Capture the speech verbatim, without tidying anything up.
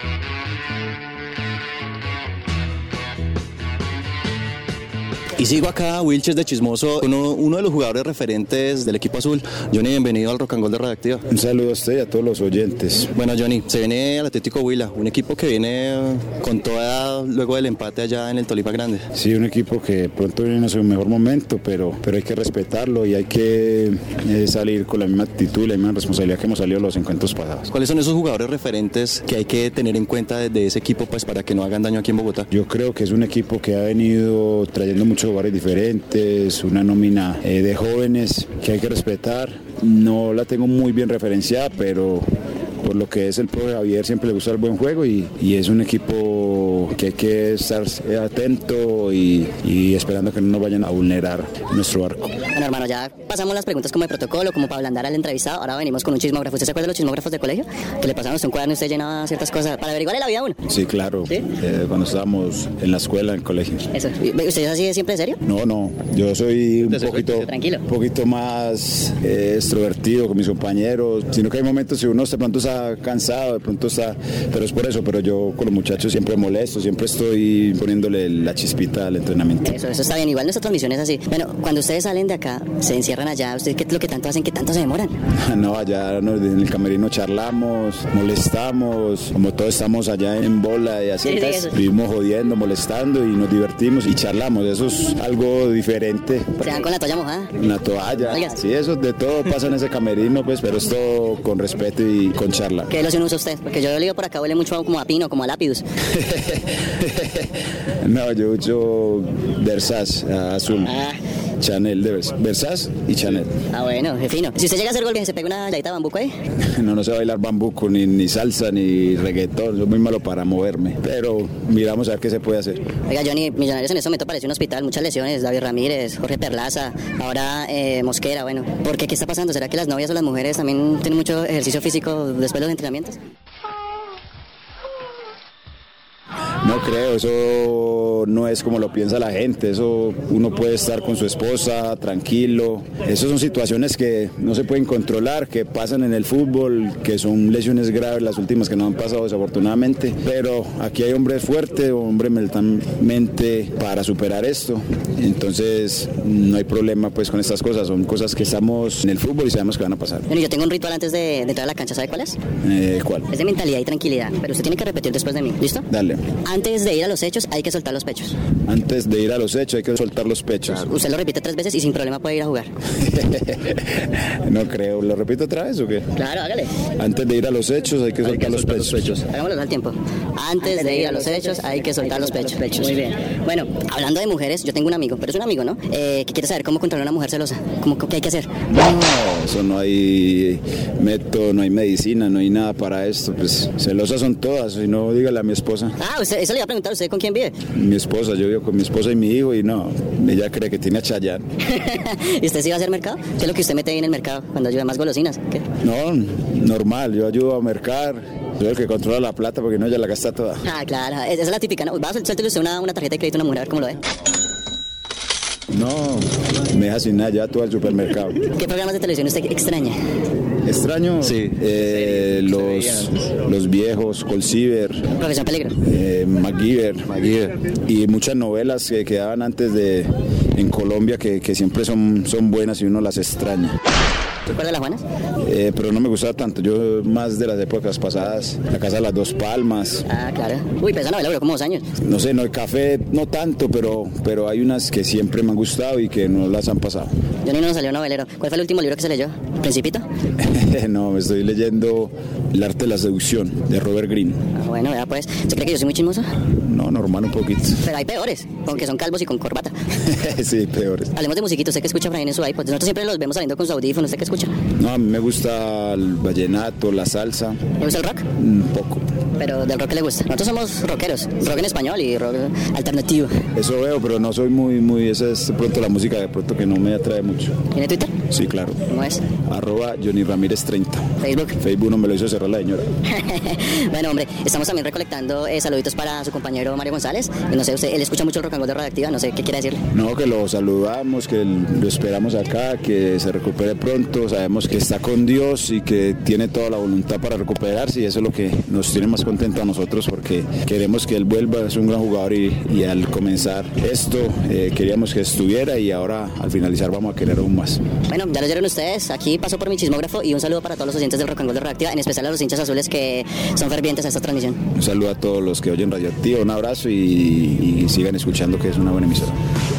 Y sigo acá, Wilches de Chismoso, uno, uno de los jugadores referentes del equipo azul. Johnny, bienvenido al Rock and Roll de Radioactiva. Un saludo a usted y a todos los oyentes. Bueno, Johnny, se viene al Atlético Huila, un equipo que viene con toda luego del empate allá en el Tolima Grande. Sí, un equipo que pronto viene a su mejor momento, pero, pero hay que respetarlo y hay que eh, salir con la misma actitud y la misma responsabilidad que hemos salido los encuentros pasados. ¿Cuáles son esos jugadores referentes que hay que tener en cuenta de, de ese equipo pues, para que no hagan daño aquí en Bogotá? Yo creo que es un equipo que ha venido trayendo muchos jugadores diferentes, una nómina eh, de jóvenes que hay que respetar. No la tengo muy bien referenciada, pero por lo que es el profe Javier siempre le gusta el buen juego y, y es un equipo que hay que estar atento y, y esperando que no nos vayan a vulnerar nuestro arco. Bueno, hermano, ya pasamos las preguntas como de protocolo, como para ablandar al entrevistado. Ahora venimos con un chismógrafo. ¿Usted se acuerda de los chismógrafos de colegio? Que le pasaban a usted un cuaderno y usted llenaba ciertas cosas para averiguarle la vida a uno. Sí, claro. ¿Sí? Eh, cuando estábamos en la escuela, en el colegio. Eso. ¿Usted es así de siempre, en serio? No, no. Yo soy un poquito, tranquilo. Un poquito más eh, extrovertido con mis compañeros, sino que hay momentos que uno de pronto está cansado, de pronto está, pero es por eso, pero yo con los muchachos siempre molesto, siempre estoy poniéndole la chispita al entrenamiento. Eso, eso está bien, igual nuestra transmisión es así. Bueno, cuando ustedes salen de acá, se encierran allá, ¿ustedes qué es lo que tanto hacen, que tanto se demoran? No, allá nos, en el camerino charlamos, molestamos, como todos estamos allá en bola y así, sí, sí, vivimos jodiendo, molestando y nos divertimos y charlamos, eso es algo diferente. ¿Se dan con la toalla mojada? Una toalla, Oiga. Sí, eso de todo pasa en ese camerino, pues, pero es todo con respeto y con charla. ¿Qué loción usa usted? Porque yo lo digo por acá, huele mucho como a pino, como a lápidus. No, yo uso Versace, azul. Ah. Chanel de Vers- Versace y Chanel. Ah, bueno, qué fino. Si usted llega a hacer gol, ¿se pega una bailadita de bambuco ahí? No, no sé bailar bambuco, ni, ni salsa, ni reggaetón. Soy muy malo para moverme. Pero miramos a ver qué se puede hacer. Oiga, Johnny, Millonarios en este momento parece un hospital. Muchas lesiones. David Ramírez, Jorge Perlaza, ahora eh, Mosquera. Bueno, ¿por qué? ¿Qué está pasando? ¿Será que las novias o las mujeres también tienen mucho ejercicio físico después de los entrenamientos? No creo, eso no es como lo piensa la gente, eso uno puede estar con su esposa tranquilo, esas son situaciones que no se pueden controlar, que pasan en el fútbol, que son lesiones graves, las últimas que no han pasado desafortunadamente, pero aquí hay hombres fuertes, hombres mentalmente para superar esto, entonces no hay problema pues con estas cosas, son cosas que estamos en el fútbol y sabemos que van a pasar. Bueno, yo tengo un ritual antes de, de entrar a la cancha, ¿sabe cuál es? Eh, ¿Cuál? Es de mentalidad y tranquilidad, pero usted tiene que repetir después de mí, ¿listo? Dale. Antes de ir a los hechos hay que soltar los pechos. Antes de ir a los hechos hay que soltar los pechos. Claro, usted lo repite tres veces y sin problema puede ir a jugar. No creo, ¿lo repito otra vez o qué? Claro, hágale. Antes de ir a los hechos hay que soltar, hay que los, soltar pechos. los pechos. Hagámoslo al tiempo. Antes, Antes de ir a los hechos hay que soltar los pechos. pechos. Muy bien. Bueno, hablando de mujeres, yo tengo un amigo, pero es un amigo, ¿no? Eh, que quiere saber cómo controlar a una mujer celosa. ¿Cómo, ¿Qué hay que hacer? No, eso no hay método, no hay medicina, no hay nada para esto. Pues celosas son todas, si no, dígale a mi esposa. Ah, usted, eso le iba a preguntar, ¿usted con quién vive? Mi esposa, yo vivo con mi esposa y mi hijo y no, ella cree que tiene a Chayanne. ¿Y usted sí va a hacer mercado? ¿Qué es lo que usted mete ahí en el mercado cuando ayuda más golosinas? ¿Qué? No, normal, yo ayudo a mercar, soy el que controla la plata porque no, ella la gasta toda. Ah, claro, esa es la típica, ¿no? Va a suéltele usted una, una tarjeta de crédito a una mujer, a ver cómo lo ve. No, me deja sin nada, ya todo al supermercado. ¿Qué programas de televisión usted extraña? ¿Extraño? Sí. Eh, los, los viejos, Colciber. Profesión Peligro. Eh, MacGyver. MacGyver. Y muchas novelas que quedaban antes de en Colombia que, que siempre son, son buenas y uno las extraña. ¿Recuerda las Juanas? Eh, pero no me gustaba tanto, yo más de las épocas pasadas, La Casa de las Dos Palmas. Ah, claro. Uy, pero esa novela duró como dos años. No sé, no, el café no tanto, pero, pero hay unas que siempre me han gustado y que no las han pasado. Yo ni no salió novelero. ¿Cuál fue el último libro que se leyó? ¿Principito? No, me estoy leyendo El arte de la seducción, de Robert Greene. Ah, bueno, vea pues. ¿Se cree que yo soy muy chismoso? No, normal un poquito. Pero hay peores, aunque son calvos y con corbata. Sí, peores. Hablemos de musiquita, ¿usted qué escucha por ahí en su iPod? Nosotros siempre los vemos saliendo con su audífono, ¿usted qué escucha? No, a mí me gusta el vallenato, la salsa. ¿Le gusta el rock? Un poco. Pero del rock que le gusta. Nosotros somos rockeros, rock en español y rock alternativo. Eso veo, pero no soy muy, muy, esa es de pronto la música de pronto que no me atrae mucho. mucho. ¿Tiene Twitter? Sí, claro. ¿Cómo es? Arroba Johnny Ramírez treinta. ¿Facebook? Facebook no me lo hizo cerrar la señora. Bueno, hombre, estamos también recolectando eh, saluditos para su compañero Mario González. Y no sé, usted, él escucha mucho el Rock and Roll de Radioactiva, no sé qué quiere decirle. No, que lo saludamos, que lo esperamos acá, que se recupere pronto. Sabemos que está con Dios y que tiene toda la voluntad para recuperarse, y eso es lo que nos tiene más contento a nosotros, porque queremos que él vuelva. Es un gran jugador y, y al comenzar esto eh, queríamos que estuviera, y ahora al finalizar vamos a querer aún más. Bueno, ya lo oyeron ustedes, aquí pasó por mi chismógrafo, y un saludo para todos los oyentes del Rock and Roll de Radioactiva, en especial a los hinchas azules que son fervientes a esta transmisión. Un saludo a todos los que oyen Radioactiva, un abrazo y, y sigan escuchando, que es una buena emisora.